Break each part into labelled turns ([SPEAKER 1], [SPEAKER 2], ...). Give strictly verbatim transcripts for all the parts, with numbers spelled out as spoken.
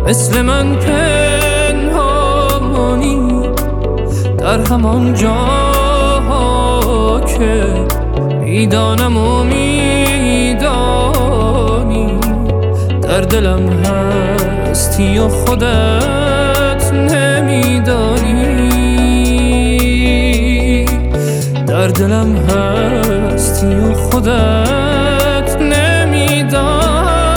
[SPEAKER 1] مثل من پنهانی در همان جاها که میدانم و میدانی در دلم هستی و خودت نمیدانی، در دلم هستی و خودت نمیدانی.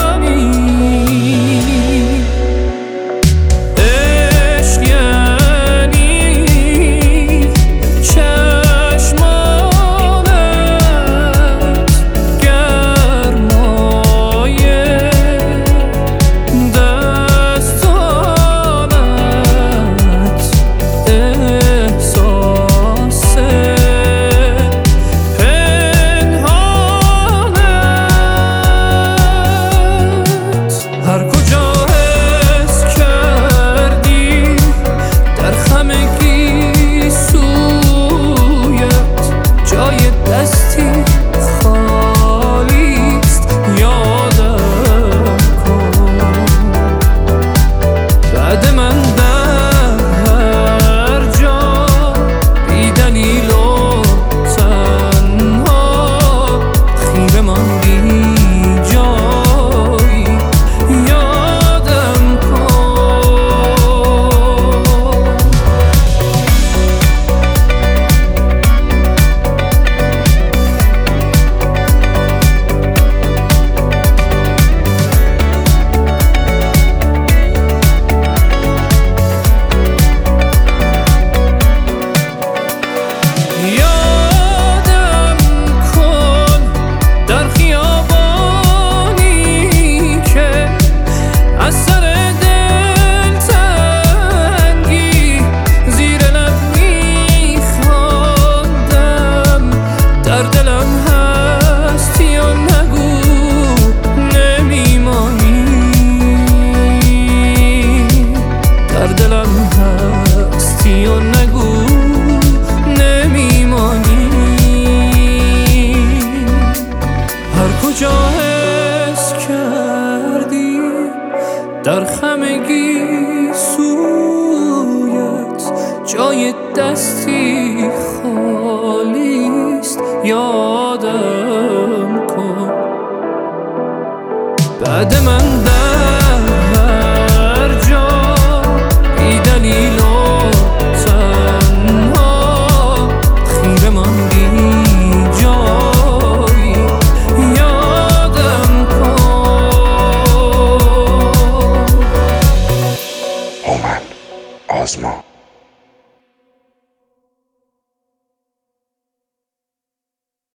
[SPEAKER 1] عشق یعنی چشمانت گرمای دستانت احساس هر کجا حس کردی در خمگی سویت جای دستی خالیست، یادم کن بعد من در هر جا بی دلیل و تنها خیره ماندی در دلم هستی و نگو نمیمانی، در دلم هستی و نگو نمیمانی. هر کجا حس کردی در خمگی سویت جای دستی خالیست، یادم کن بعد من در هر جا بی دلیل و تنها خیره ماندی جایی، یادم کن.
[SPEAKER 2] هومن آزما